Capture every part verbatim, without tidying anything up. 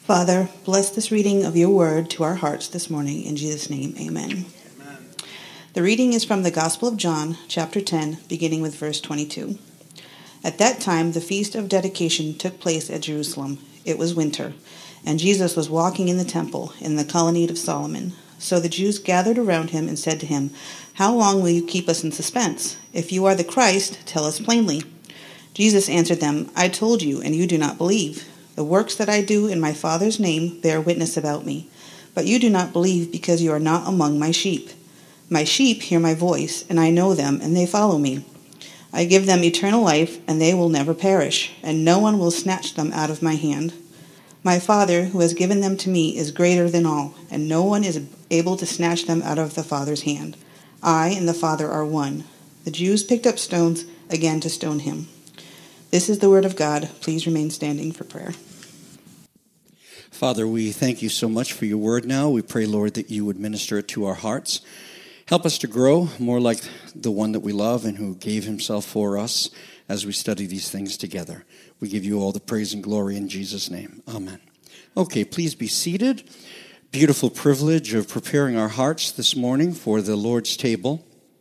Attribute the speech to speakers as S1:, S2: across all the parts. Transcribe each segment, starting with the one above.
S1: Father, bless this reading of your word to our hearts this morning. In Jesus' name, amen. Amen. The reading is from the Gospel of John, chapter ten, beginning with verse twenty-two. At that time, the feast of dedication took place at Jerusalem. It was winter, and Jesus was walking in the temple in the colonnade of Solomon. So the Jews gathered around him and said to him, "How long will you keep us in suspense? If you are the Christ, tell us plainly." Jesus answered them, "I told you, and you do not believe. The works that I do in my Father's name bear witness about me. But you do not believe because you are not among my sheep. My sheep hear my voice, and I know them, and they follow me. I give them eternal life, and they will never perish, and no one will snatch them out of my hand. My Father, who has given them to me, is greater than all, and no one is able to snatch them out of the Father's hand. I and the Father are one." The Jews picked up stones again to stone him. This is the word of God. Please remain standing for prayer.
S2: Father, we thank you so much for your word now. We pray, Lord, that you would minister it to our hearts. Help us to grow more like the one that we love and who gave himself for us as we study these things together. We give you all the praise and glory in Jesus' name. Amen. Okay, please be seated. Beautiful privilege of preparing our hearts this morning for the Lord's table.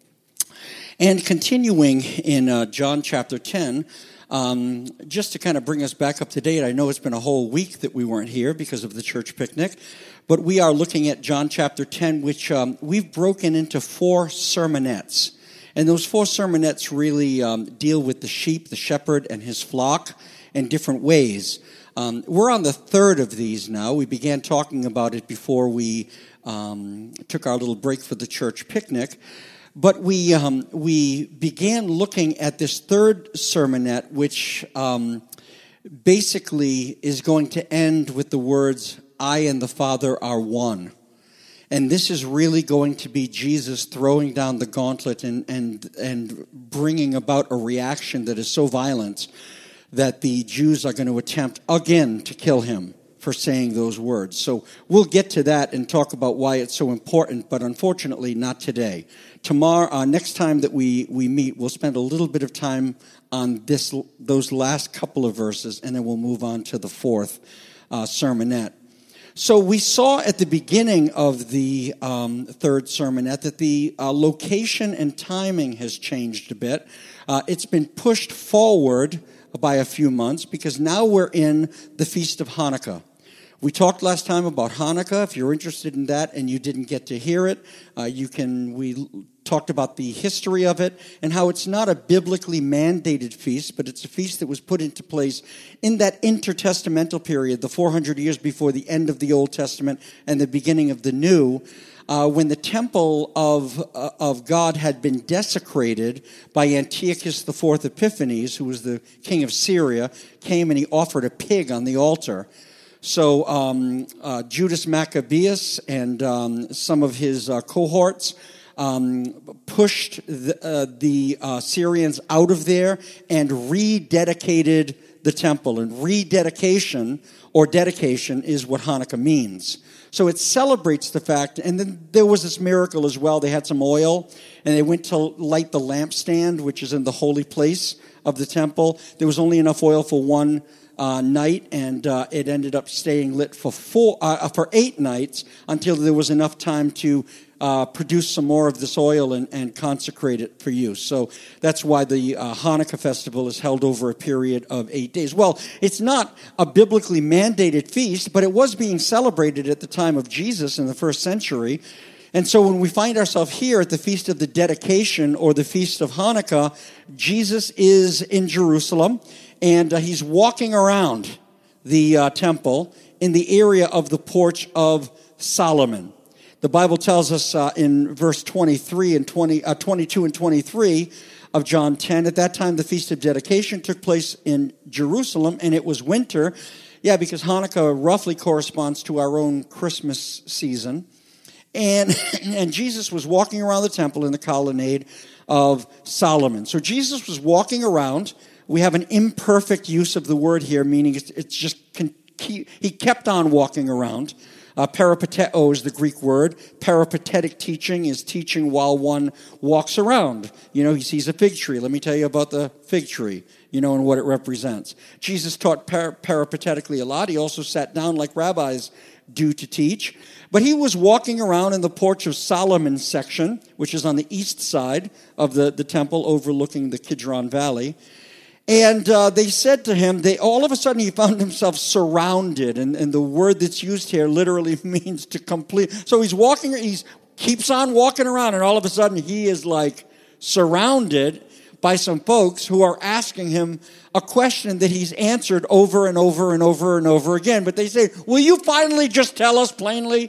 S2: And continuing in uh, John chapter ten, Um, just to kind of bring us back up to date, I know it's been a whole week that we weren't here because of the church picnic, but we are looking at John chapter ten, which um, we've broken into four sermonettes. And those four sermonettes really um, deal with the sheep, the shepherd, and his flock in different ways. Um, we're on the third of these now. We began talking about it before we um, took our little break for the church picnic. But we um, we began looking at this third sermonette, which um, basically is going to end with the words, "I and the Father are one." And this is really going to be Jesus throwing down the gauntlet and and and bringing about a reaction that is so violent that the Jews are going to attempt again to kill him for saying those words. So we'll get to that and talk about why it's so important, but unfortunately not today. Tomorrow, uh, next time that we, we meet, we'll spend a little bit of time on this those last couple of verses, and then we'll move on to the fourth uh, sermonette. So we saw at the beginning of the um, third sermonette that the uh, location and timing has changed a bit. Uh, it's been pushed forward by a few months because now we're in the Feast of Hanukkah. We talked last time about Hanukkah. If you're interested in that and you didn't get to hear it, uh, you can. We talked about the history of it and how it's not a biblically mandated feast, but it's a feast that was put into place in that intertestamental period, the four hundred years before the end of the Old Testament and the beginning of the New, uh, when the temple of uh, of God had been desecrated by Antiochus the Fourth Epiphanes, who was the king of Syria, came and he offered a pig on the altar. So um, uh, Judas Maccabeus and um, some of his uh, cohorts um, pushed the, uh, the uh, Syrians out of there and rededicated the temple. And rededication or dedication is what Hanukkah means. So it celebrates the fact, and then there was this miracle as well. They had some oil, and they went to light the lampstand, which is in the holy place of the temple. There was only enough oil for one Uh, night, and uh, it ended up staying lit for four, uh, for eight nights until there was enough time to uh, produce some more of this oil and, and consecrate it for use. So that's why the uh, Hanukkah festival is held over a period of eight days. Well, it's not a biblically mandated feast, but it was being celebrated at the time of Jesus in the first century. And so when we find ourselves here at the Feast of the Dedication or the Feast of Hanukkah, Jesus is in Jerusalem. And uh, he's walking around the uh, temple in the area of the porch of Solomon. The Bible tells us uh, in verse twenty-three and twenty, uh, twenty-two and twenty-three of John ten, at that time the Feast of Dedication took place in Jerusalem, and it was winter. Yeah, because Hanukkah roughly corresponds to our own Christmas season. And, and Jesus was walking around the temple in the colonnade of Solomon. So Jesus was walking around. We have an imperfect use of the word here, meaning it's, it's just, he kept on walking around. Uh, peripateo is the Greek word. Peripatetic teaching is teaching while one walks around. You know, he sees a fig tree. Let me tell you about the fig tree, you know, and what it represents. Jesus taught per- peripatetically a lot. He also sat down like rabbis do to teach. But he was walking around in the Porch of Solomon section, which is on the east side of the, the temple overlooking the Kidron Valley. And uh, they said to him, they all of a sudden he found himself surrounded. And, and the word that's used here literally means to complete. So he's walking, he keeps on walking around, and all of a sudden he is like surrounded by some folks who are asking him a question that he's answered over and over and over and over again. But they say, will you finally just tell us plainly?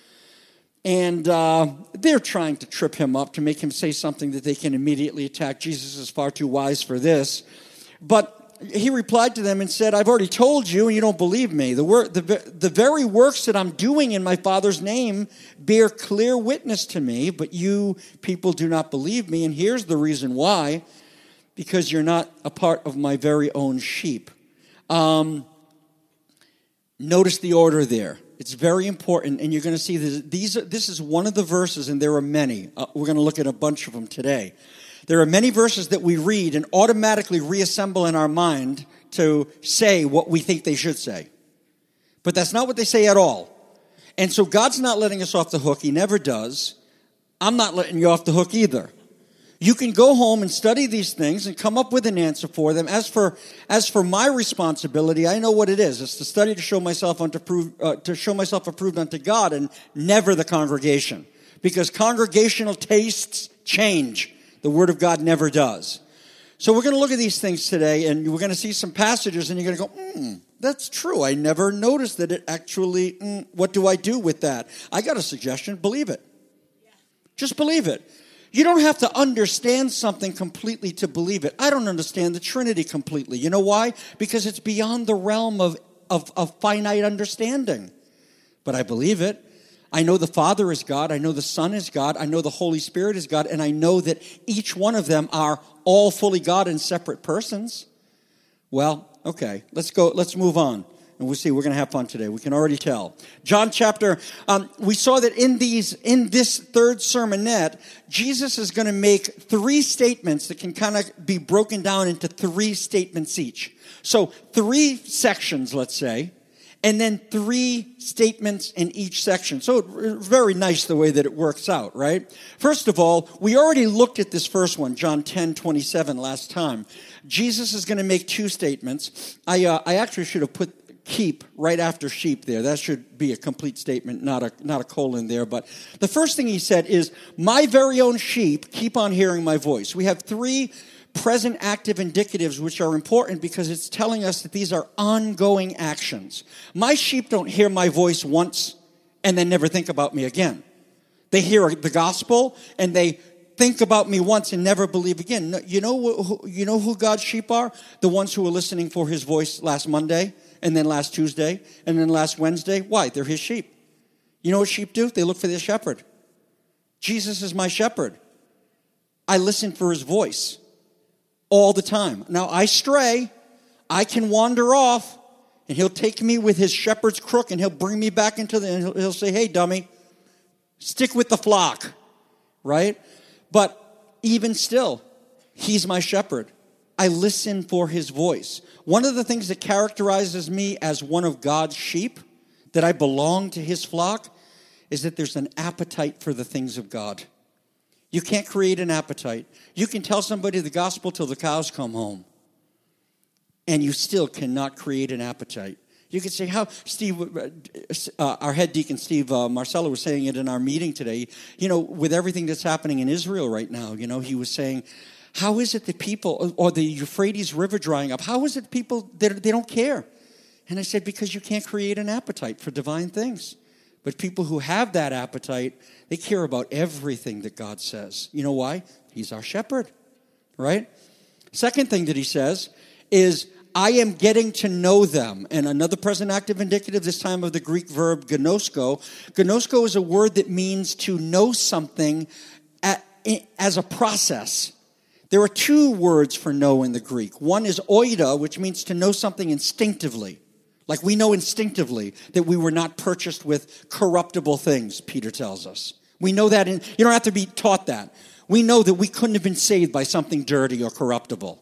S2: And uh, they're trying to trip him up to make him say something that they can immediately attack. Jesus is far too wise for this. But he replied to them and said, I've already told you, and you don't believe me. The, wor- the, the very works that I'm doing in my Father's name bear clear witness to me, but you people do not believe me. And here's the reason why. Because you're not a part of my very own sheep. Um, notice the order there. It's very important, and you're going to see this. These are, this is one of the verses, and there are many. Uh, we're going to look at a bunch of them today. There are many verses that we read and automatically reassemble in our mind to say what we think they should say. But that's not what they say at all. And so God's not letting us off the hook. He never does. I'm not letting you off the hook either. You can go home and study these things and come up with an answer for them. As for as for my responsibility, I know what it is. It's to study to show myself unto prove, uh, to show myself approved unto God, and never the congregation, because congregational tastes change. The Word of God never does. So we're going to look at these things today, and we're going to see some passages, and you're going to go, hmm, that's true. I never noticed that it actually. Mm, what do I do with that? I got a suggestion. Believe it. Yeah. Just believe it. You don't have to understand something completely to believe it. I don't understand the Trinity completely. You know why? Because it's beyond the realm of, of, of finite understanding. But I believe it. I know the Father is God. I know the Son is God. I know the Holy Spirit is God. And I know that each one of them are all fully God in separate persons. Well, okay, let's go. Let's move on. And we'll see, we're going to have fun today. We can already tell. John chapter, um, we saw that in these, in this third sermonette, Jesus is going to make three statements that can kind of be broken down into three statements each. So three sections, let's say, and then three statements in each section. So it's very nice the way that it works out, right? First of all, we already looked at this first one, John ten twenty-seven, last time. Jesus is going to make two statements. I, uh, I actually should have put keep right after sheep there. That should be a complete statement, not a not a colon there. But the first thing he said is, my very own sheep keep on hearing my voice. We have three present active indicatives which are important because it's telling us that these are ongoing actions. My sheep don't hear my voice once and then never think about me again. They hear the gospel and they think about me once and never believe again. You know who, you know who God's sheep are? The ones who were listening for his voice last Monday, and then last Tuesday, and then last Wednesday. Why? They're his sheep. You know what sheep do? They look for their shepherd. Jesus is my shepherd. I listen for his voice all the time. Now, I stray. I can wander off, and he'll take me with his shepherd's crook, and he'll bring me back into the, and he'll, he'll say, hey, dummy, stick with the flock, right? But even still, he's my shepherd. I listen for his voice. One of the things that characterizes me as one of God's sheep, that I belong to his flock, is that there's an appetite for the things of God. You can't create an appetite. You can tell somebody the gospel till the cows come home, and you still cannot create an appetite. You can say, how, Steve, uh, our head deacon, Steve uh, Marcella, was saying it in our meeting today, you know, with everything that's happening in Israel right now, you know, he was saying, how is it that people, or the Euphrates River drying up, how is it people, they, they don't care? And I said, because you can't create an appetite for divine things. But people who have that appetite, they care about everything that God says. You know why? He's our shepherd, right? Second thing that he says is, I am getting to know them. And another present active indicative, this time of the Greek verb gnosko. Gnosko is a word that means to know something at, as a process. There are two words for know in the Greek. One is oida, which means to know something instinctively, Like we know instinctively that we were not purchased with corruptible things, Peter tells us. We know that. In, you don't have to be taught that. We know that we couldn't have been saved by something dirty or corruptible.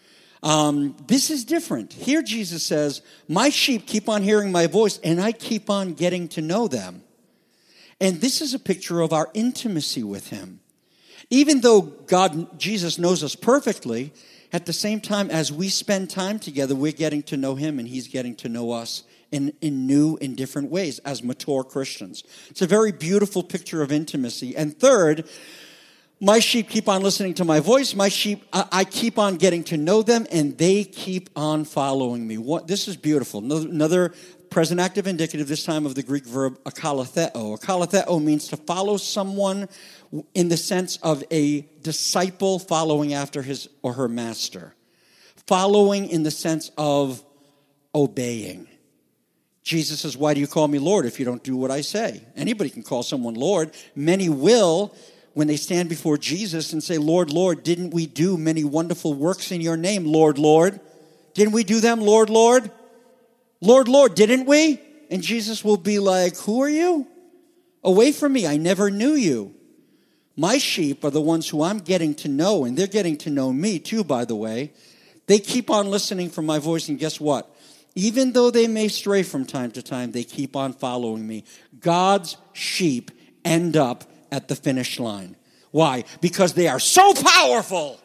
S2: Um, this is different. Here Jesus says, my sheep keep on hearing my voice, and I keep on getting to know them. And this is a picture of our intimacy with him. Even though God, Jesus knows us perfectly, at the same time as we spend time together, we're getting to know him and he's getting to know us in, in new and different ways as mature Christians. It's a very beautiful picture of intimacy. And third, my sheep keep on listening to my voice. My sheep, I, I keep on getting to know them, and they keep on following me. What, this is beautiful. Another, another present active indicative, this time of the Greek verb akalatheo. Akalatheo means to follow someone in the sense of a disciple following after his or her master. Following in the sense of obeying. Jesus says, why do you call me Lord if you don't do what I say? Anybody can call someone Lord. Many will when they stand before Jesus and say, Lord, Lord, didn't we do many wonderful works in your name, Lord, Lord? Didn't we do them, Lord, Lord? Lord, Lord, didn't we? And Jesus will be like, who are you? Away from me, I never knew you. My sheep are the ones who I'm getting to know, and they're getting to know me too, by the way. They keep on listening for my voice, and guess what? Even though they may stray from time to time, they keep on following me. God's sheep end up at the finish line. Why? Because they are so powerful.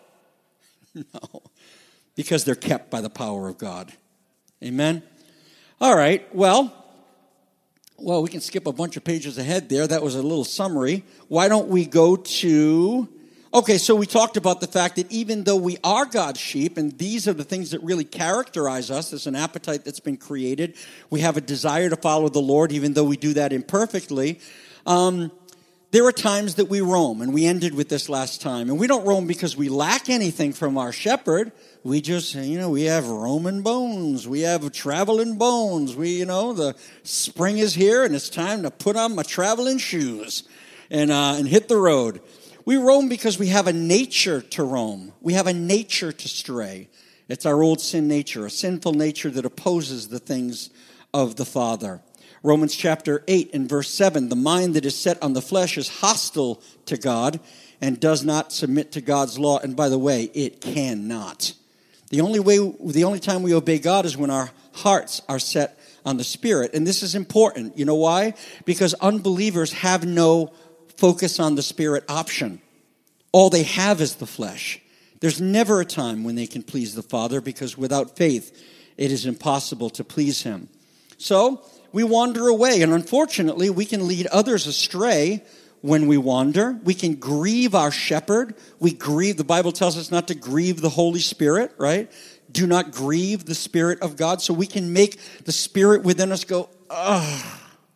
S2: No, because they're kept by the power of God. Amen? All right, well, well, we can skip a bunch of pages ahead there. That was a little summary. Why don't we go to... Okay, so we talked about the fact that even though we are God's sheep, and these are the things that really characterize us, there's an appetite that's been created. We have a desire to follow the Lord, even though we do that imperfectly. Um... There are times that we roam, and we ended with this last time. And we don't roam because we lack anything from our shepherd. We just, you know, we have roaming bones. We have traveling bones. We, you know, the spring is here, and it's time to put on my traveling shoes and uh, and hit the road. We roam because we have a nature to roam. We have a nature to stray. It's our old sin nature, a sinful nature that opposes the things of the Father. Romans chapter eight and verse seven, the mind that is set on the flesh is hostile to God and does not submit to God's law. And by the way, it cannot. The only way, the only time we obey God is when our hearts are set on the Spirit. And this is important. You know why? Because unbelievers have no focus on the Spirit option. All they have is the flesh. There's never a time when they can please the Father, because without faith, it is impossible to please him. So, we wander away, and unfortunately, we can lead others astray when we wander. We can grieve our shepherd. We grieve, the Bible tells us not to grieve the Holy Spirit, right? Do not grieve the Spirit of God. So we can make the Spirit within us go, ugh,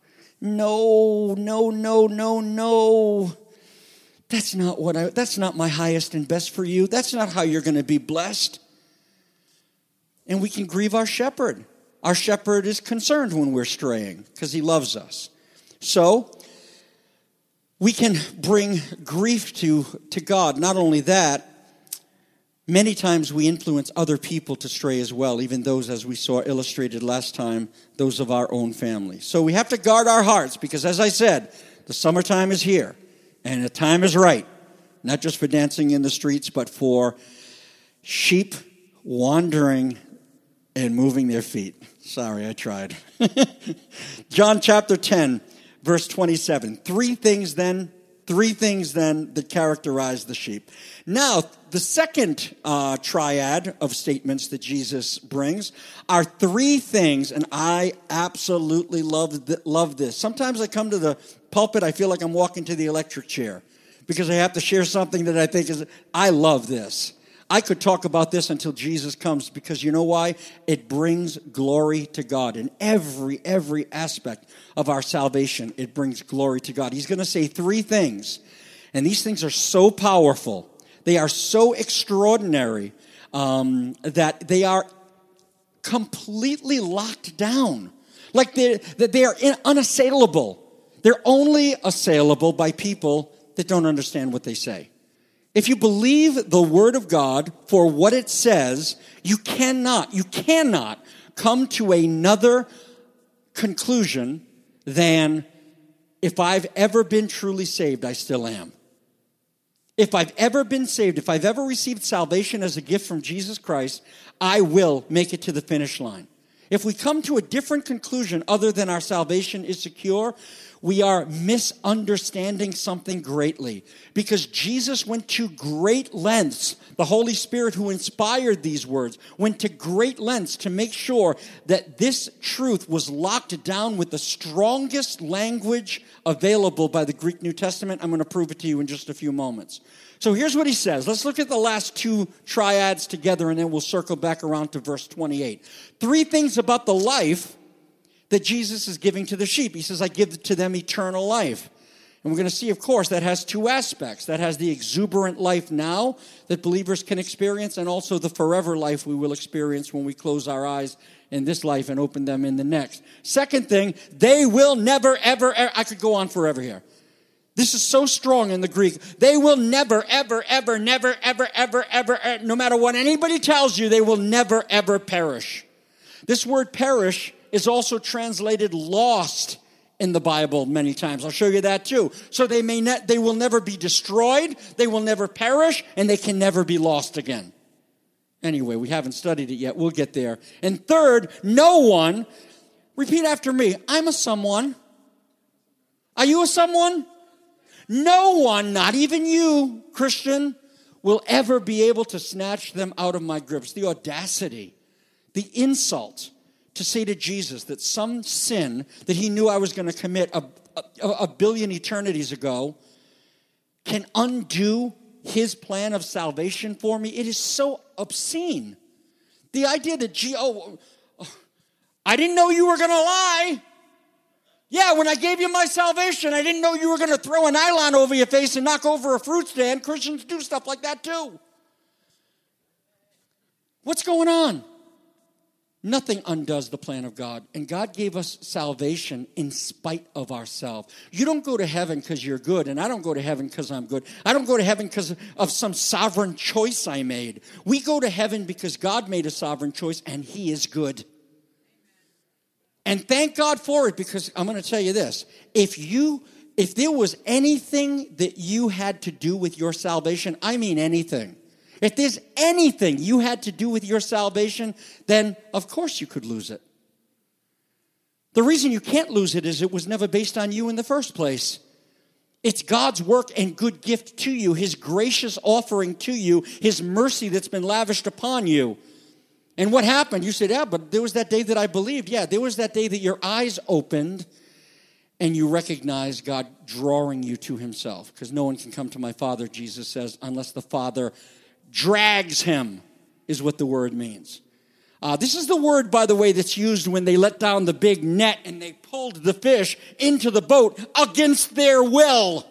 S2: no, no, no, no, no. That's not what I, that's not my highest and best for you. That's not how you're going to be blessed. And we can grieve our shepherd. Our shepherd is concerned when we're straying because he loves us. So, we can bring grief to, to God. Not only that, many times we influence other people to stray as well, even those, as we saw illustrated last time, those of our own family. So we have to guard our hearts because, as I said, the summertime is here and the time is right. Not just for dancing in the streets, but for sheep wandering and moving their feet. Sorry, I tried. John chapter ten, verse twenty-seven. Three things then, three things then that characterize the sheep. Now, the second uh, triad of statements that Jesus brings are three things, and I absolutely love th- love this. Sometimes I come to the pulpit, I feel like I'm walking to the electric chair because I have to share something that I think is, I love this. I could talk about this until Jesus comes because you know why? It brings glory to God. In every, every aspect of our salvation, it brings glory to God. He's going to say three things, and these things are so powerful. They are so extraordinary um, that they are completely locked down. Like they that they are unassailable. They're only assailable by people that don't understand what they say. If you believe the Word of God for what it says, you cannot, you cannot come to another conclusion than if I've ever been truly saved, I still am. If I've ever been saved, if I've ever received salvation as a gift from Jesus Christ, I will make it to the finish line. If we come to a different conclusion other than our salvation is secure, we are misunderstanding something greatly. Because Jesus went to great lengths, the Holy Spirit who inspired these words, went to great lengths to make sure that this truth was locked down with the strongest language available by the Greek New Testament. I'm going to prove it to you in just a few moments. So here's what he says. Let's look at the last two triads together, and then we'll circle back around to verse twenty-eight. Three things about the life that Jesus is giving to the sheep. He says, I give to them eternal life. And we're going to see, of course, that has two aspects. That has the exuberant life now that believers can experience, and also the forever life we will experience when we close our eyes in this life and open them in the next. Second thing, they will never, ever, ever, I could go on forever here. This is so strong in the Greek. They will never, ever, ever, never, ever, ever, ever, ever, no matter what anybody tells you, they will never, ever perish. This word perish is also translated lost in the Bible many times. I'll show you that too. So they may ne- they will never be destroyed, they will never perish, and they can never be lost again. Anyway, we haven't studied it yet. We'll get there. And third, no one, repeat after me, I'm a someone. Are you a someone? No one, not even you, Christian, will ever be able to snatch them out of my grips. The audacity, the insult to say to Jesus that some sin that he knew I was going to commit a, a, a billion eternities ago can undo his plan of salvation for me. It is so obscene. The idea that, gee, oh, I didn't know you were going to lie. Yeah, when I gave you my salvation, I didn't know you were going to throw a nylon over your face and knock over a fruit stand. Christians do stuff like that too. What's going on? Nothing undoes the plan of God. And God gave us salvation in spite of ourselves. You don't go to heaven because you're good, and I don't go to heaven because I'm good. I don't go to heaven because of some sovereign choice I made. We go to heaven because God made a sovereign choice, and he is good. And thank God for it, because I'm going to tell you this. If you, if there was anything that you had to do with your salvation, I mean anything. If there's anything you had to do with your salvation, then of course you could lose it. The reason you can't lose it is it was never based on you in the first place. It's God's work and good gift to you, his gracious offering to you, his mercy that's been lavished upon you. And what happened? You said, yeah, but there was that day that I believed. Yeah, there was that day that your eyes opened and you recognized God drawing you to himself. Because no one can come to my Father, Jesus says, unless the Father drags him, is what the word means. Uh, this is the word, by the way, that's used when they let down the big net and they pulled the fish into the boat against their will.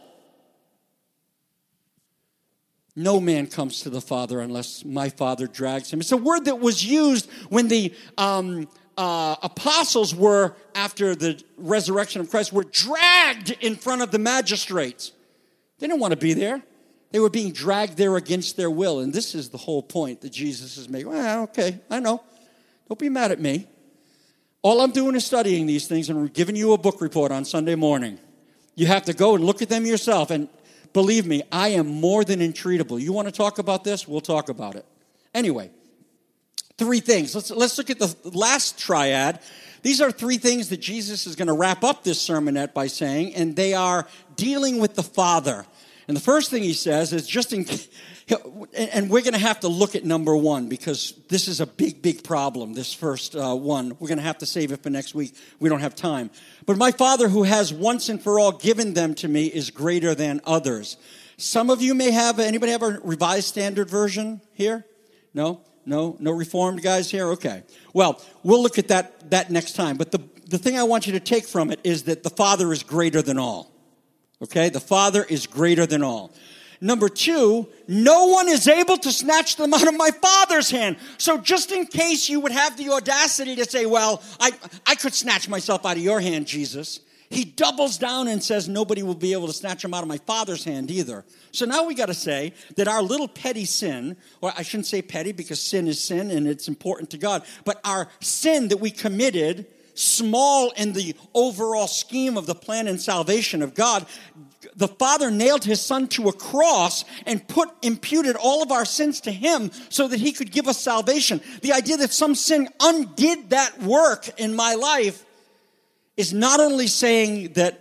S2: No man comes to the Father unless my Father drags him. It's a word that was used when the um, uh, apostles were, after the resurrection of Christ, were dragged in front of the magistrates. They didn't want to be there. They were being dragged there against their will. And this is the whole point that Jesus is making. Well, okay, I know. Don't be mad at me. All I'm doing is studying these things and giving you a book report on Sunday morning. You have to go and look at them yourself. And believe me, I am more than intreatable. You want to talk about this? We'll talk about it. Anyway, three things. Let's, let's look at the last triad. These are three things that Jesus is going to wrap up this sermonette by saying, and they are dealing with the Father. And the first thing he says is just in, and we're going to have to look at number one because this is a big, big problem, this first uh, one. We're going to have to save it for next week. We don't have time. But my Father who has once and for all given them to me is greater than others. Some of you may have, anybody have a Revised Standard Version here? No? No? No Reformed guys here? Okay. Well, we'll look at that, that next time. But the, the thing I want you to take from it is that the Father is greater than all. Okay? The Father is greater than all. Number two, no one is able to snatch them out of my Father's hand. So just in case you would have the audacity to say, well, I, I could snatch myself out of your hand, Jesus. he doubles down and says nobody will be able to snatch him out of my Father's hand either. So now we got to say that our little petty sin, or I shouldn't say petty because sin is sin and it's important to God, but our sin that we committed, small in the overall scheme of the plan and salvation of God, the Father nailed his Son to a cross and put imputed all of our sins to him so that he could give us salvation. The idea that some sin undid that work in my life is not only saying that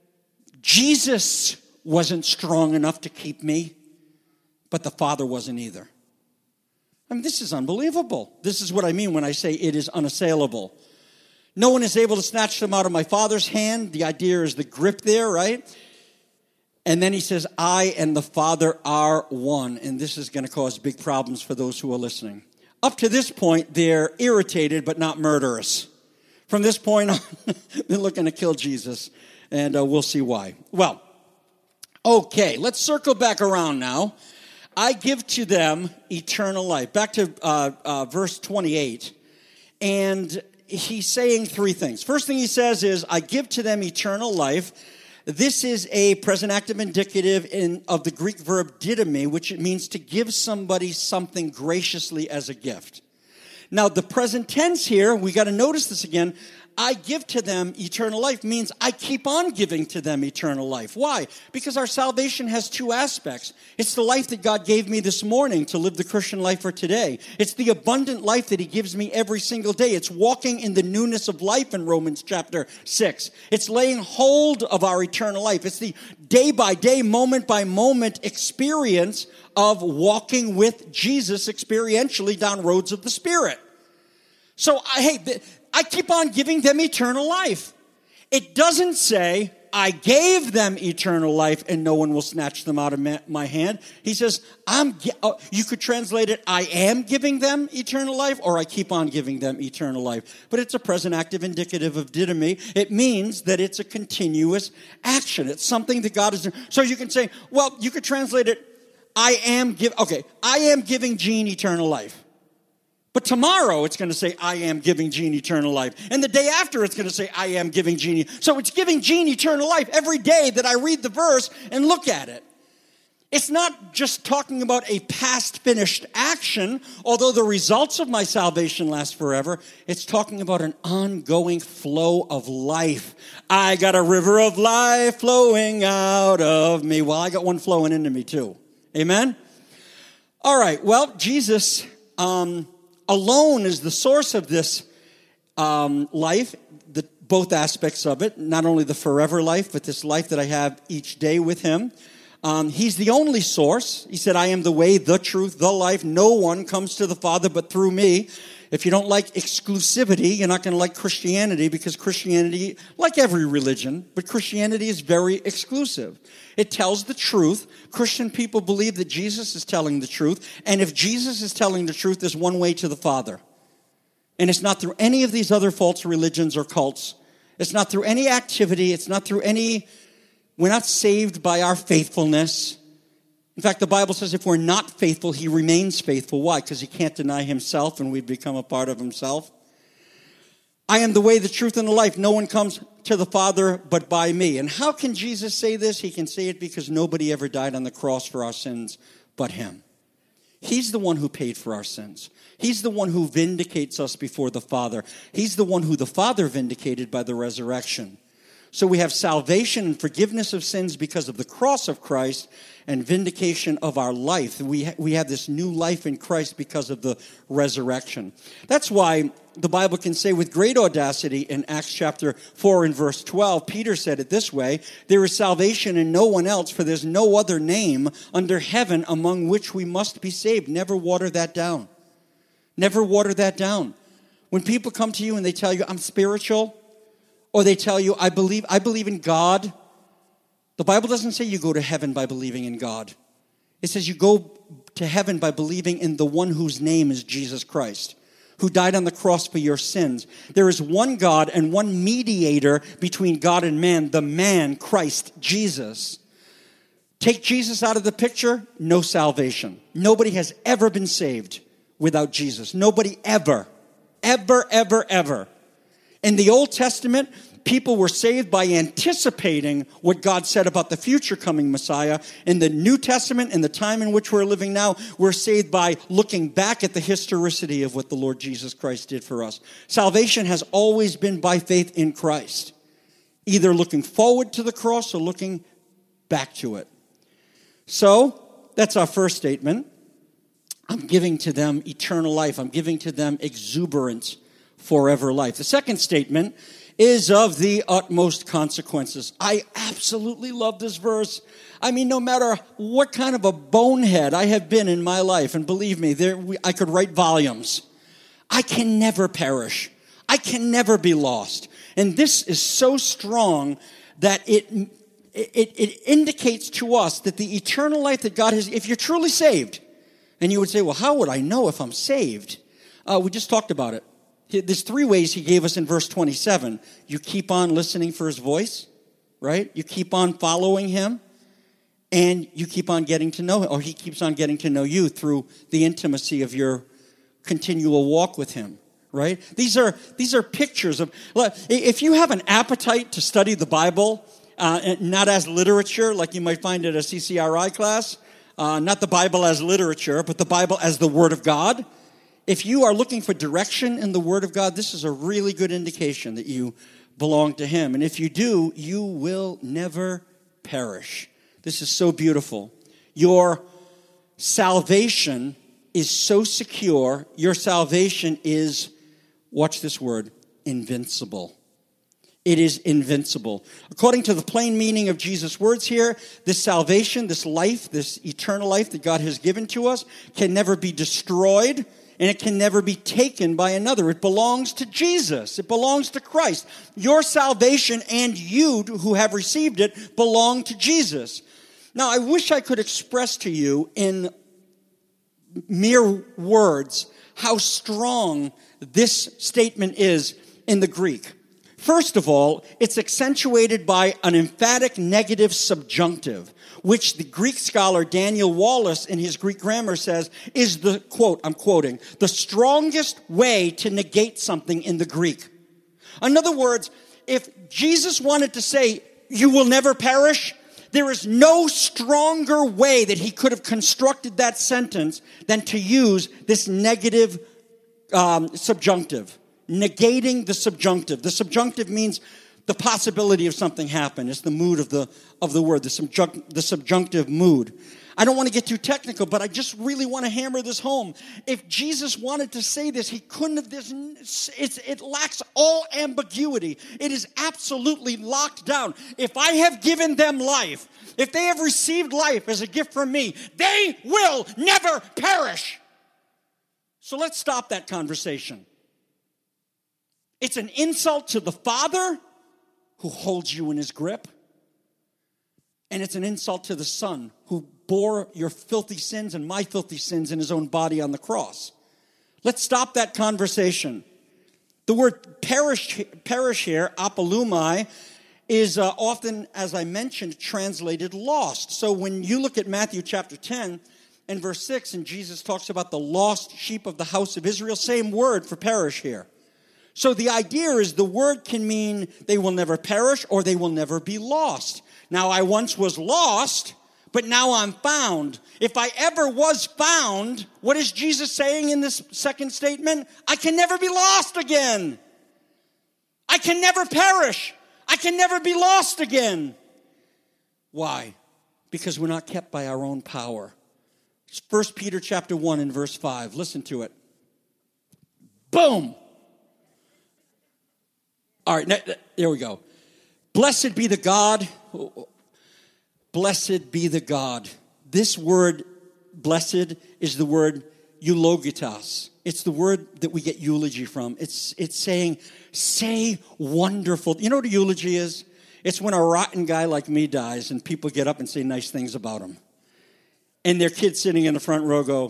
S2: Jesus wasn't strong enough to keep me, but the Father wasn't either. I mean, this is unbelievable. This is what I mean when I say it is unassailable. No one is able to snatch them out of my Father's hand. The idea is the grip there, right? And then he says, I and the Father are one. And this is going to cause big problems for those who are listening. Up to this point, they're irritated but not murderous. From this point on, they're looking to kill Jesus. And uh, we'll see why. Well, okay, let's circle back around now. I give to them eternal life. Back to uh, uh, verse twenty-eight. And he's saying three things. First thing he says is, I give to them eternal life. This is a present active indicative in, of the Greek verb didomi, which it means to give somebody something graciously as a gift. Now, the present tense here, we got to notice this again. I give to them eternal life means I keep on giving to them eternal life. Why? Because our salvation has two aspects. It's the life that God gave me this morning to live the Christian life for today. It's the abundant life that he gives me every single day. It's walking in the newness of life in Romans chapter six. It's laying hold of our eternal life. It's the day by day, moment by moment experience of walking with Jesus experientially down roads of the Spirit. So, I, hey, I keep on giving them eternal life. It doesn't say, I gave them eternal life and no one will snatch them out of my hand. He says, I'm. You could translate it, I am giving them eternal life, or I keep on giving them eternal life. But it's a present active indicative of didomi. It means that it's a continuous action. It's something that God is doing. So you can say, well, you could translate it, I am give. Okay, I am giving Gene eternal life. But tomorrow it's going to say, I am giving Gene eternal life. And the day after it's going to say, I am giving Gene. So it's giving Gene eternal life every day that I read the verse and look at it. It's not just talking about a past finished action, although the results of my salvation last forever. It's talking about an ongoing flow of life. I got a river of life flowing out of me. Well, I got one flowing into me too. Amen? All right, well, Jesus um, alone is the source of this um, life, the, both aspects of it, not only the forever life, but this life that I have each day with him. Um, he's the only source. He said, I am the way, the truth, the life. No one comes to the Father but through me. If you don't like exclusivity, you're not going to like Christianity, because Christianity, like every religion, but Christianity is very exclusive. It tells the truth. Christian people believe that Jesus is telling the truth. And if Jesus is telling the truth, there's one way to the Father. And it's not through any of these other false religions or cults. It's not through any activity. It's not through any... We're not saved by our faithfulness. In fact, the Bible says if we're not faithful, he remains faithful. Why? Because he can't deny himself, and we've become a part of himself. I am the way, the truth, and the life. No one comes to the Father but by me. And how can Jesus say this? He can say it because nobody ever died on the cross for our sins but him. He's the one who paid for our sins. He's the one who vindicates us before the Father. He's the one who the Father vindicated by the resurrection. So we have salvation and forgiveness of sins because of the cross of Christ, and vindication of our life. We ha- we have this new life in Christ because of the resurrection. That's why the Bible can say with great audacity in Acts chapter four and verse twelve, Peter said it this way, there is salvation in no one else, for there's no other name under heaven among which we must be saved. Never water that down. Never water that down. When people come to you and they tell you, I'm spiritual, or they tell you, I believe I believe in God. The Bible doesn't say you go to heaven by believing in God. It says you go to heaven by believing in the one whose name is Jesus Christ, who died on the cross for your sins. There is one God and one mediator between God and man, the man, Christ Jesus. Take Jesus out of the picture, no salvation. Nobody has ever been saved without Jesus. Nobody ever, ever, ever, ever. In the Old Testament, people were saved by anticipating what God said about the future coming Messiah. In the New Testament, in the time in which we're living now, we're saved by looking back at the historicity of what the Lord Jesus Christ did for us. Salvation has always been by faith in Christ, either looking forward to the cross or looking back to it. So, that's our first statement. I'm giving to them eternal life. I'm giving to them exuberant forever life. The second statement is of the utmost consequences. I absolutely love this verse. I mean, no matter what kind of a bonehead I have been in my life, and believe me, there I could write volumes, I can never perish. I can never be lost. And this is so strong that it, it, it indicates to us that the eternal life that God has, if you're truly saved, and you would say, well, how would I know if I'm saved? Uh, we just talked about it. There's three ways he gave us in verse twenty-seven. You keep on listening for his voice, right? You keep on following him, and you keep on getting to know him, or he keeps on getting to know you through the intimacy of your continual walk with him, right? These are these are pictures of, if you have an appetite to study the Bible, uh, not as literature, like you might find at a C C R I class, Uh, not the Bible as literature, but the Bible as the Word of God. If you are looking for direction in the Word of God, this is a really good indication that you belong to him. And if you do, you will never perish. This is so beautiful. Your salvation is so secure. Your salvation is, watch this word, invincible. It is invincible. According to the plain meaning of Jesus' words here, this salvation, this life, this eternal life that God has given to us can never be destroyed, and it can never be taken by another. It belongs to Jesus. It belongs to Christ. Your salvation and you who have received it belong to Jesus. Now, I wish I could express to you in mere words how strong this statement is in the Greek. First of all, it's accentuated by an emphatic negative subjunctive, which the Greek scholar Daniel Wallace in his Greek grammar says is the, quote, I'm quoting, the strongest way to negate something in the Greek. In other words, if Jesus wanted to say, you will never perish, there is no stronger way that he could have constructed that sentence than to use this negative um, subjunctive. Negating the subjunctive. The subjunctive means the possibility of something happening. It's the mood of the of the word, the, subjunct, the subjunctive mood. I don't want to get too technical, but I just really want to hammer this home. If Jesus wanted to say this, he couldn't have this. It's, it lacks all ambiguity. It is absolutely locked down. If I have given them life, if they have received life as a gift from me, they will never perish. So let's stop that conversation. It's an insult to the Father who holds you in his grip. And it's an insult to the Son who bore your filthy sins and my filthy sins in his own body on the cross. Let's stop that conversation. The word perish, perish here, apolumai, is uh, often, as I mentioned, translated lost. So when you look at Matthew chapter ten and verse six, and Jesus talks about the lost sheep of the house of Israel, same word for perish here. So the idea is the word can mean they will never perish or they will never be lost. Now, I once was lost, but now I'm found. If I ever was found, what is Jesus saying in this second statement? I can never be lost again. I can never perish. I can never be lost again. Why? Because we're not kept by our own power. It's First Peter chapter one and verse five. Listen to it. Boom. All right, there we go. Blessed be the God. Blessed be the God. This word, blessed, is the word eulogitas. It's the word that we get eulogy from. It's it's saying, say wonderful. You know what a eulogy is? It's when a rotten guy like me dies and people get up and say nice things about him. And their kids sitting in the front row go,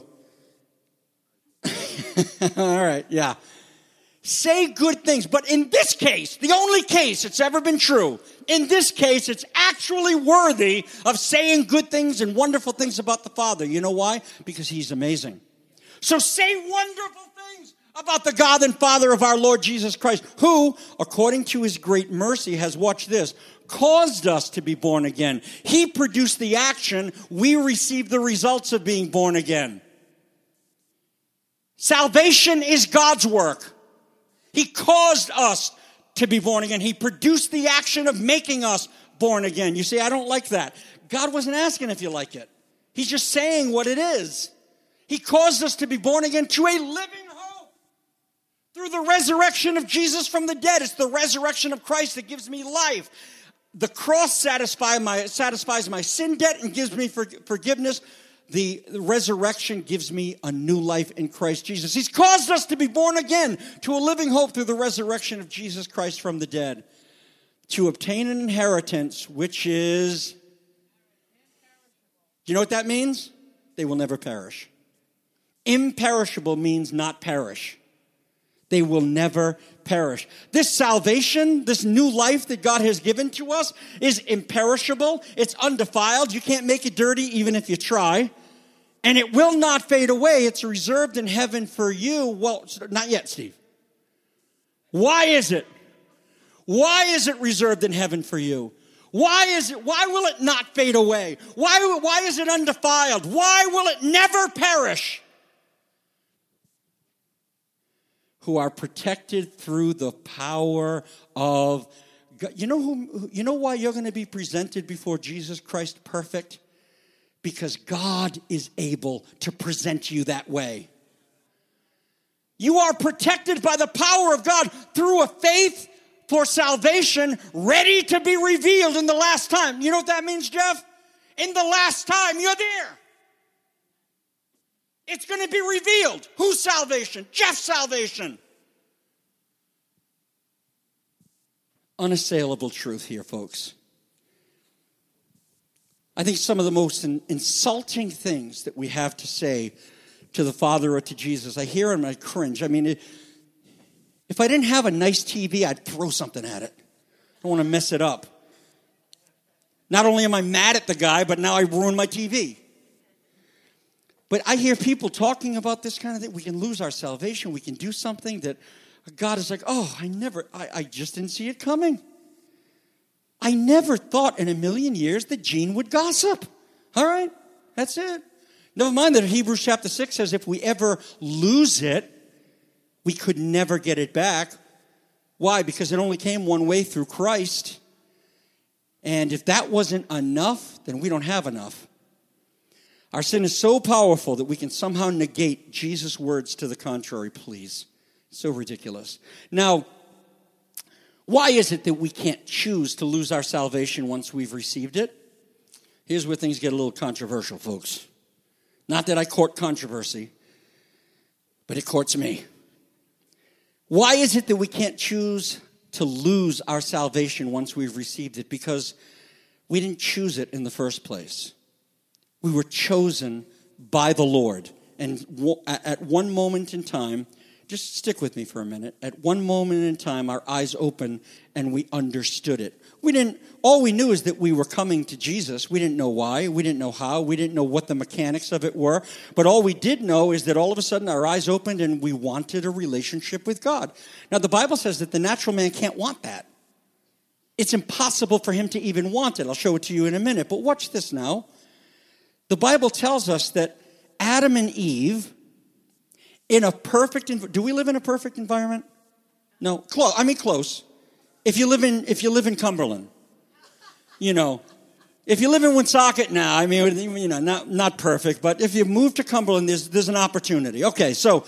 S2: all right, yeah. Say good things. But in this case, the only case it's ever been true, in this case, it's actually worthy of saying good things and wonderful things about the Father. You know why? Because he's amazing. So say wonderful things About the God and Father of our Lord Jesus Christ, who, according to his great mercy, has, watch this, caused us to be born again. He produced the action. We receive the results of being born again. Salvation is God's work. He caused us to be born again. He produced the action of making us born again. You say, I don't like that. God wasn't asking if you like it. He's just saying what it is. He caused us to be born again to a living hope through the resurrection of Jesus from the dead. It's the resurrection of Christ that gives me life. The cross satisfy my, satisfies my sin debt and gives me for, forgiveness. The resurrection gives me a new life in Christ Jesus. He's caused us to be born again to a living hope through the resurrection of Jesus Christ from the dead, to obtain an inheritance which is, do you know what that means? They will never perish. Imperishable means not perish. They will never perish. This salvation, this new life that God has given to us is imperishable. It's undefiled. You can't make it dirty even if you try. And it will not fade away. It's reserved in heaven for you. Well, not yet, Steve. Why is it? Why is it reserved in heaven for you? Why is it? Why will it not fade away? Why, why is it undefiled? Why will it never perish? Who are protected through the power of God. You know who? You know why you're going to be presented before Jesus Christ perfect? Because God is able to present you that way. You are protected by the power of God through a faith for salvation, ready to be revealed in the last time. You know what that means, Jeff? In the last time, you're there. It's going to be revealed. Whose salvation? Jeff's salvation. Unassailable truth here, folks. I think some of the most in, insulting things that we have to say to the Father or to Jesus, I hear them and I cringe. I mean, it, if I didn't have a nice T V, I'd throw something at it. I don't want to mess it up. Not only am I mad at the guy, but now I ruined my T V. But I hear people talking about this kind of thing. We can lose our salvation. We can do something that God is like, oh, I never, I, I just didn't see it coming. I never thought in a million years that Gene would gossip. All right, that's it. Never mind that Hebrews chapter six says if we ever lose it, we could never get it back. Why? Because it only came one way through Christ. And if that wasn't enough, then we don't have enough. Our sin is so powerful that we can somehow negate Jesus' words to the contrary, please. So ridiculous. Now, why is it that we can't choose to lose our salvation once we've received it? Here's where things get a little controversial, folks. Not that I court controversy, but it courts me. Why is it that we can't choose to lose our salvation once we've received it? Because we didn't choose it in the first place. We were chosen by the Lord. And at one moment in time, just stick with me for a minute. At one moment in time, our eyes opened and we understood it. We didn't, all we knew is that we were coming to Jesus. We didn't know why. We didn't know how. We didn't know what the mechanics of it were. But all we did know is that all of a sudden our eyes opened and we wanted a relationship with God. Now, the Bible says that the natural man can't want that. It's impossible for him to even want it. I'll show it to you in a minute. But watch this now. The Bible tells us that Adam and Eve, in a perfect, do we live in a perfect environment? No, close. I mean, close. If you live in, if you live in Cumberland, you know, if you live in Woonsocket now, I mean, you know, not not perfect, but if you move to Cumberland, there's there's an opportunity. Okay, so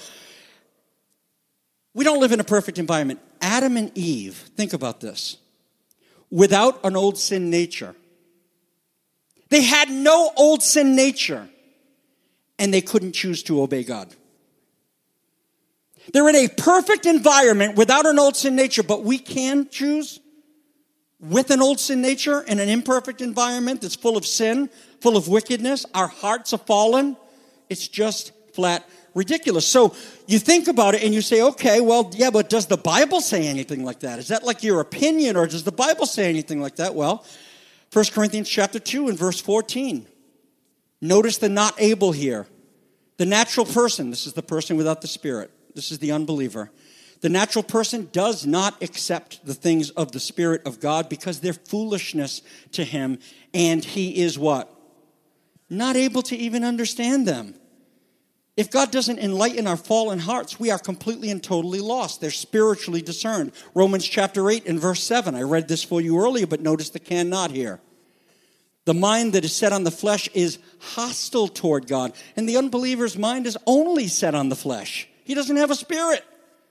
S2: we don't live in a perfect environment. Adam and Eve, think about this. Without an old sin nature, they had no old sin nature, and they couldn't choose to obey God. They're in a perfect environment without an old sin nature, but we can choose with an old sin nature in an imperfect environment that's full of sin, full of wickedness. Our hearts are fallen. It's just flat ridiculous. So you think about it and you say, okay, well, yeah, but does the Bible say anything like that? Is that like your opinion, or does the Bible say anything like that? Well, First Corinthians chapter two and verse fourteen. Notice the not able here. The natural person, this is the person without the Spirit. This is the unbeliever. The natural person does not accept the things of the Spirit of God because they're foolishness to him, and he is what? Not able to even understand them. If God doesn't enlighten our fallen hearts, we are completely and totally lost. They're spiritually discerned. Romans chapter eight and verse seven. I read this for you earlier, but notice the cannot here. The mind that is set on the flesh is hostile toward God. And the unbeliever's mind is only set on the flesh. He doesn't have a spirit.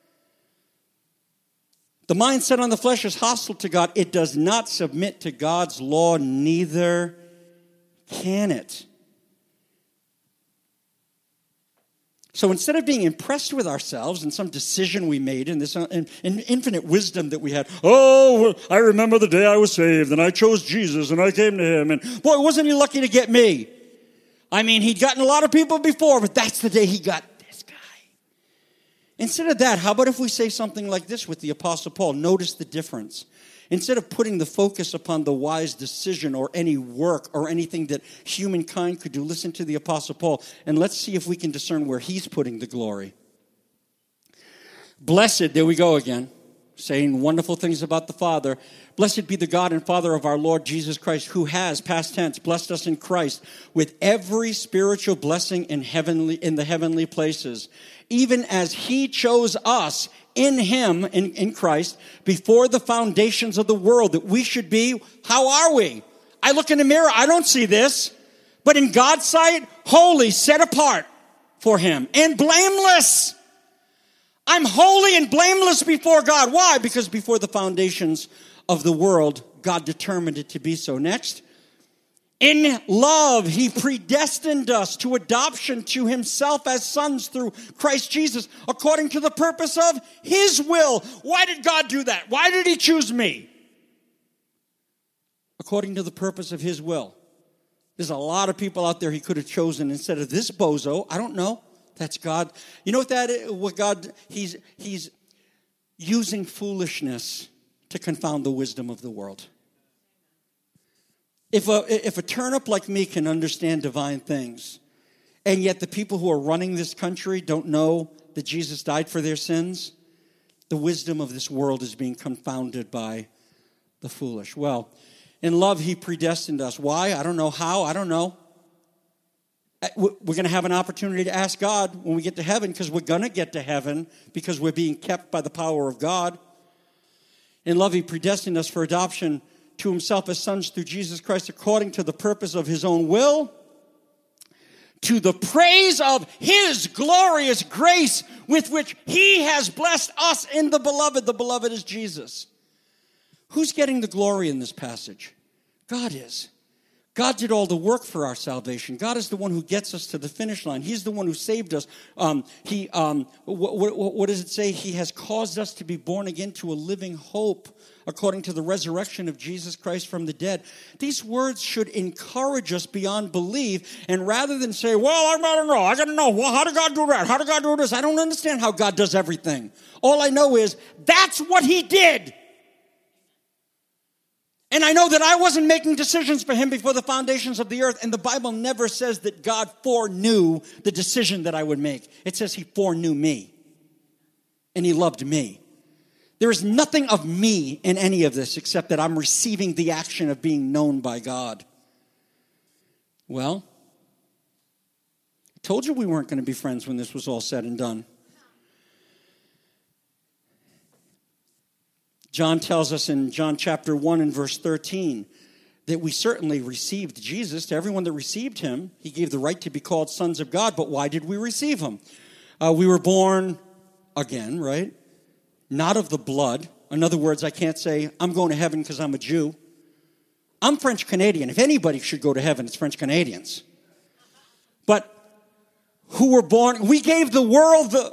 S2: The mind set on the flesh is hostile to God. It does not submit to God's law, neither can it. So instead of being impressed with ourselves and some decision we made and this uh, and, and infinite wisdom that we had, oh, I remember the day I was saved and I chose Jesus and I came to him and boy, wasn't he lucky to get me? I mean, he'd gotten a lot of people before, but that's the day he got this guy. Instead of that, how about if we say something like this with the Apostle Paul? Notice the difference. Instead of putting the focus upon the wise decision or any work or anything that humankind could do, listen to the Apostle Paul, and let's see if we can discern where he's putting the glory. Blessed, there we go again, saying wonderful things about the Father. Blessed be the God and Father of our Lord Jesus Christ, who has, past tense, blessed us in Christ with every spiritual blessing in heavenly in the heavenly places, even as he chose us in him, in, in Christ, before the foundations of the world, that we should be, how are we? I look in the mirror, I don't see this. But in God's sight, holy, set apart for him, and blameless. I'm holy and blameless before God. Why? Because before the foundations of the world, God determined it to be so. Next. In love, he predestined us to adoption to himself as sons through Christ Jesus, according to the purpose of his will. Why did God do that? Why did he choose me? According to the purpose of his will. There's a lot of people out there he could have chosen instead of this bozo. I don't know. That's God. You know what that is? What God, he's, he's using foolishness to confound the wisdom of the world. If a, if a turnip like me can understand divine things, and yet the people who are running this country don't know that Jesus died for their sins, the wisdom of this world is being confounded by the foolish. Well, in love, he predestined us. Why? I don't know how. I don't know. We're going to have an opportunity to ask God when we get to heaven, because we're going to get to heaven because we're being kept by the power of God. In love, he predestined us for adoption to himself as sons through Jesus Christ, according to the purpose of his own will, to the praise of his glorious grace with which he has blessed us in the beloved. The beloved is Jesus. Who's getting the glory in this passage? God is. God did all the work for our salvation. God is the one who gets us to the finish line. He's the one who saved us. Um, he, um, what, what, what does it say? He has caused us to be born again to a living hope, according to the resurrection of Jesus Christ from the dead. These words should encourage us beyond belief. And rather than say, well, I don't know, I got to know, well, how did God do that? How did God do this? I don't understand how God does everything. All I know is that's what he did. And I know that I wasn't making decisions for him before the foundations of the earth. And the Bible never says that God foreknew the decision that I would make. It says he foreknew me. And he loved me. There is nothing of me in any of this except that I'm receiving the action of being known by God. Well, I told you we weren't going to be friends when this was all said and done. John tells us in John chapter one and verse thirteen that we certainly received Jesus. To everyone that received him, he gave the right to be called sons of God. But why did we receive him? Uh, we were born again, right? Not of the blood. In other words, I can't say, I'm going to heaven because I'm a Jew. I'm French Canadian. If anybody should go to heaven, it's French Canadians. But who were born, we gave the world the...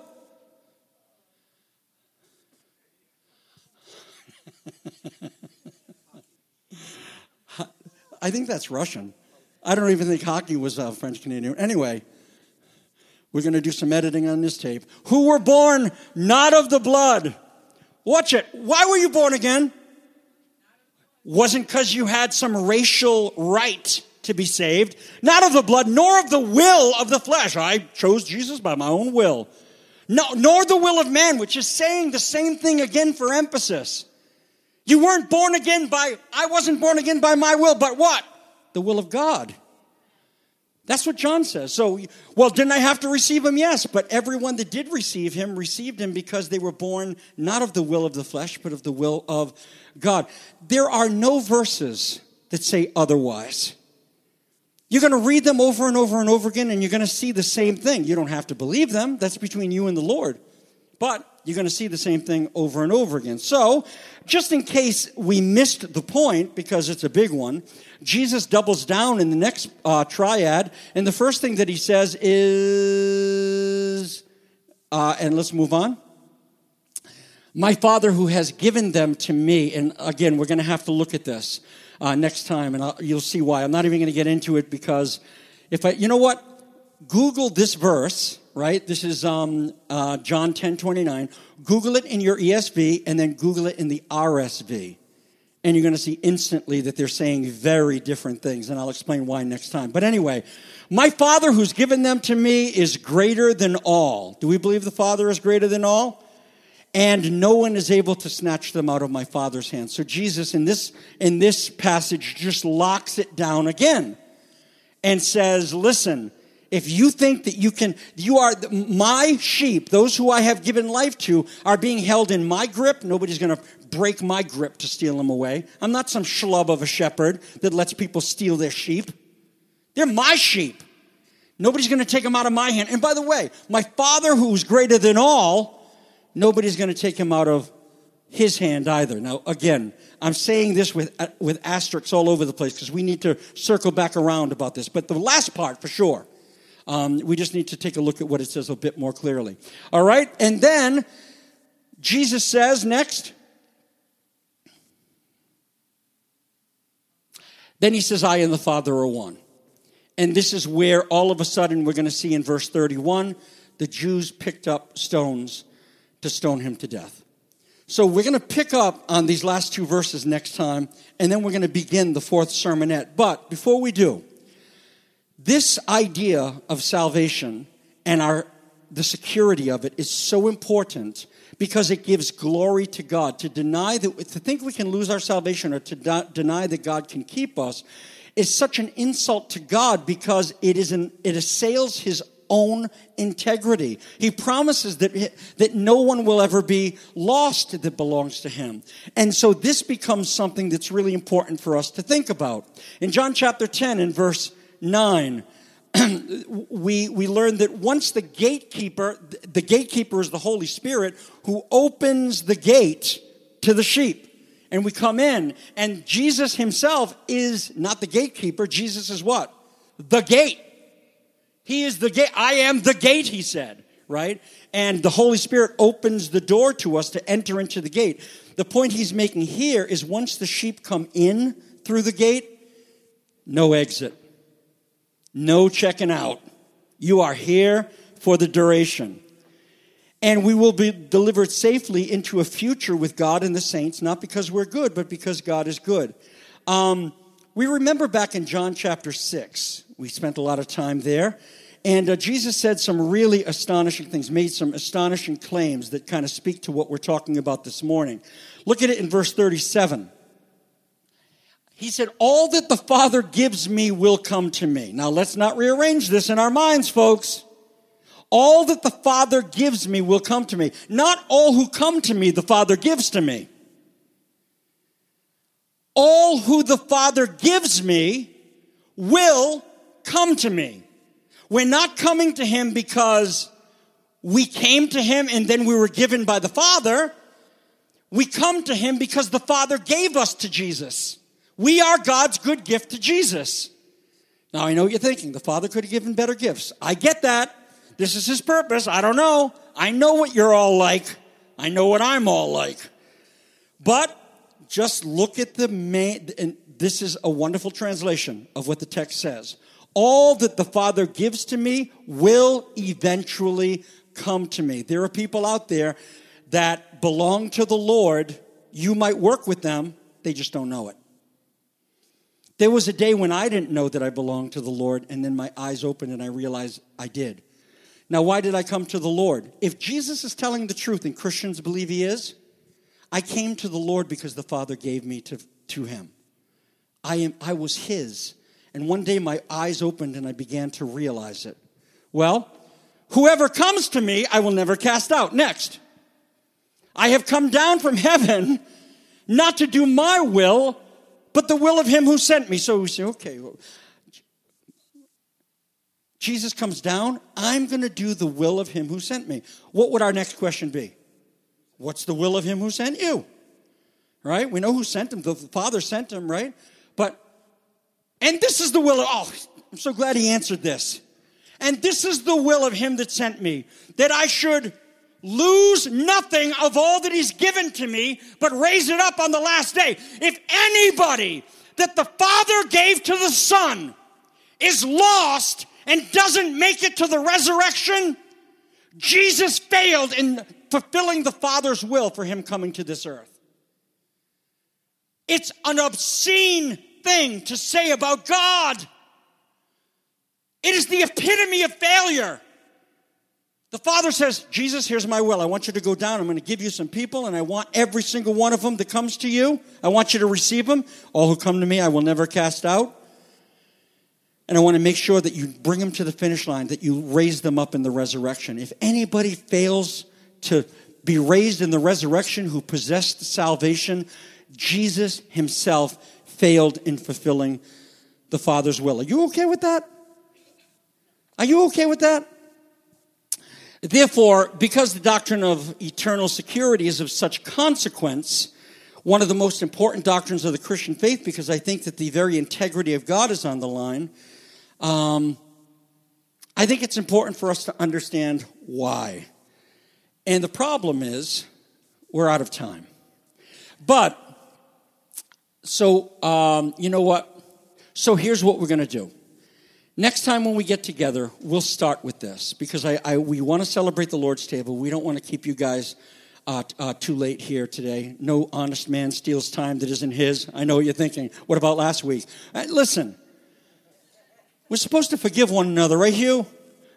S2: I think that's Russian. I don't even think hockey was uh, French Canadian. Anyway, we're going to do some editing on this tape. Who were born not of the blood. Watch it. Why were you born again? Wasn't because you had some racial right to be saved. Not of the blood, nor of the will of the flesh. I chose Jesus by my own will. No, nor the will of man, which is saying the same thing again for emphasis. You weren't born again by, I wasn't born again by my will, but what? The will of God. That's what John says. So, well, didn't I have to receive him? Yes, but everyone that did receive him received him because they were born not of the will of the flesh, but of the will of God. There are no verses that say otherwise. You're going to read them over and over and over again, and you're going to see the same thing. You don't have to believe them. That's between you and the Lord. But you're going to see the same thing over and over again. So, just in case we missed the point, because it's a big one, Jesus doubles down in the next uh, triad, and the first thing that he says is, uh, and let's move on, my Father who has given them to me. And again, we're going to have to look at this uh, next time, and I'll, you'll see why. I'm not even going to get into it because if I, you know what? Google this verse, right? This is um, uh, John ten twenty-nine. Google it in your E S V and then Google it in the R S V. And you're going to see instantly that they're saying very different things. And I'll explain why next time. But anyway, my Father who's given them to me is greater than all. Do we believe the Father is greater than all? And no one is able to snatch them out of my Father's hand. So Jesus in this, in this passage just locks it down again and says, listen, if you think that you can, you are, my sheep, those who I have given life to, are being held in my grip. Nobody's going to break my grip to steal them away. I'm not some schlub of a shepherd that lets people steal their sheep. They're my sheep. Nobody's going to take them out of my hand. And by the way, my Father who's greater than all, nobody's going to take him out of his hand either. Now, again, I'm saying this with, uh, with asterisks all over the place because we need to circle back around about this. But the last part, for sure. Um, we just need to take a look at what it says a bit more clearly. All right? And then Jesus says next, then he says, I and the Father are one. And this is where all of a sudden we're going to see in verse thirty-one, the Jews picked up stones to stone him to death. So we're going to pick up on these last two verses next time, and then we're going to begin the fourth sermonette. But before we do, this idea of salvation and our the security of it is so important because it gives glory to God. To deny that, to think we can lose our salvation or to de- deny that God can keep us is such an insult to God because it is an, it assails his own integrity. He promises that, that no one will ever be lost that belongs to him. And so this becomes something that's really important for us to think about. In John chapter ten and verse nine, we we learn that once the gatekeeper, the gatekeeper is the Holy Spirit who opens the gate to the sheep. And we come in, and Jesus himself is not the gatekeeper. Jesus is what? The gate. He is the gate. I am the gate, he said, right? And the Holy Spirit opens the door to us to enter into the gate. The point he's making here is once the sheep come in through the gate, no exit. No checking out. You are here for the duration. And we will be delivered safely into a future with God and the saints, not because we're good, but because God is good. Um, we remember back in John chapter six, we spent a lot of time there, and uh, Jesus said some really astonishing things, made some astonishing claims that kind of speak to what we're talking about this morning. Look at it in verse thirty-seven. He said, all that the Father gives me will come to me. Now, let's not rearrange this in our minds, folks. All that the Father gives me will come to me. Not all who come to me, the Father gives to me. All who the Father gives me will come to me. We're not coming to him because we came to him and then we were given by the Father. We come to him because the Father gave us to Jesus. We are God's good gift to Jesus. Now, I know what you're thinking. The Father could have given better gifts. I get that. This is his purpose. I don't know. I know what you're all like. I know what I'm all like. But just look at the main, and this is a wonderful translation of what the text says. All that the Father gives to me will eventually come to me. There are people out there that belong to the Lord. You might work with them. They just don't know it. There was a day when I didn't know that I belonged to the Lord, and then my eyes opened and I realized I did. Now, why did I come to the Lord? If Jesus is telling the truth, and Christians believe he is, I came to the Lord because the Father gave me to, to him. I am, I was his. And one day my eyes opened and I began to realize it. Well, whoever comes to me, I will never cast out. Next. I have come down from heaven not to do my will, but the will of him who sent me. So we say, okay, well, Jesus comes down, I'm going to do the will of him who sent me. What would our next question be? What's the will of him who sent you? Right? We know who sent him. The Father sent him, right? But, and this is the will of, oh, I'm so glad he answered this. And this is the will of him that sent me, that I should lose nothing of all that he's given to me, but raise it up on the last day. If anybody that the Father gave to the Son is lost and doesn't make it to the resurrection, Jesus failed in fulfilling the Father's will for him coming to this earth. It's an obscene thing to say about God. It is the epitome of failure. The Father says, Jesus, here's my will. I want you to go down. I'm going to give you some people, and I want every single one of them that comes to you. I want you to receive them. All who come to me, I will never cast out. And I want to make sure that you bring them to the finish line, that you raise them up in the resurrection. If anybody fails to be raised in the resurrection who possessed salvation, Jesus himself failed in fulfilling the Father's will. Are you okay with that? Are you okay with that? Therefore, because the doctrine of eternal security is of such consequence, one of the most important doctrines of the Christian faith, because I think that the very integrity of God is on the line, um, I think it's important for us to understand why. And the problem is, we're out of time. But, so, um, you know what? So here's what we're going to do. Next time when we get together, we'll start with this, because I, I we want to celebrate the Lord's table. We don't want to keep you guys uh, uh, too late here today. No honest man steals time that isn't his. I know what you're thinking. What about last week? Uh, listen, we're supposed to forgive one another, right, Hugh?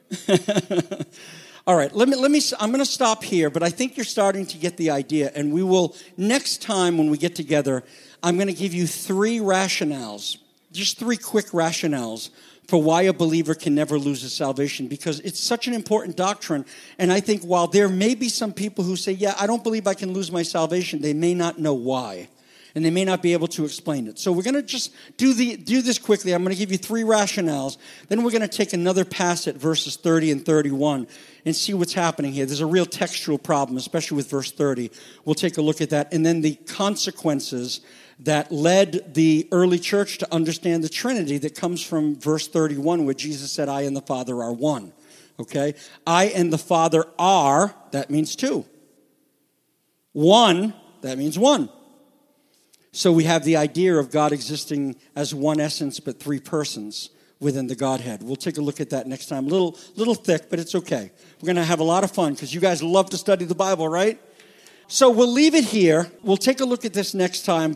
S2: All right, let me, let me, I'm going to stop here, but I think you're starting to get the idea, and we will, next time when we get together, I'm going to give you three rationales, just three quick rationales for why a believer can never lose his salvation, because it's such an important doctrine. And I think while there may be some people who say, yeah, I don't believe I can lose my salvation, they may not know why. And they may not be able to explain it. So we're going to just do the do this quickly. I'm going to give you three rationales. Then we're going to take another pass at verses thirty and thirty-one and see what's happening here. There's a real textual problem, especially with verse thirty. We'll take a look at that. And then the consequences that led the early church to understand the Trinity that comes from verse thirty-one, where Jesus said, I and the Father are one. Okay? I and the Father are, that means two. One, that means one. So we have the idea of God existing as one essence, but three persons within the Godhead. We'll take a look at that next time. A little, little thick, but it's okay. We're going to have a lot of fun, because you guys love to study the Bible, right? So we'll leave it here. We'll take a look at this next time.